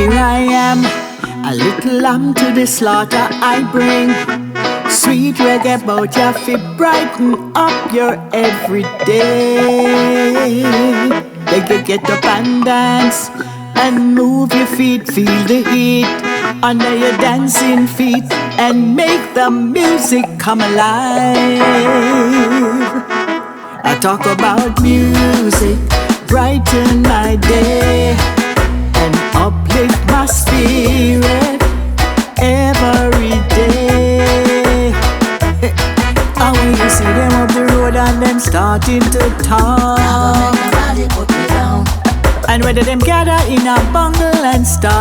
Here I am, a little lamb to the slaughter I bring. Sweet reggae bout ya fi brighten up your everyday. Reggae, get up and dance and move your feet, feel the heat under your dancing feet and make the music come alive. I talk about music, brighten my day and uplift my spirit every day. And when you see them up the road and them starting to talk, and whether them gather in a bungle and start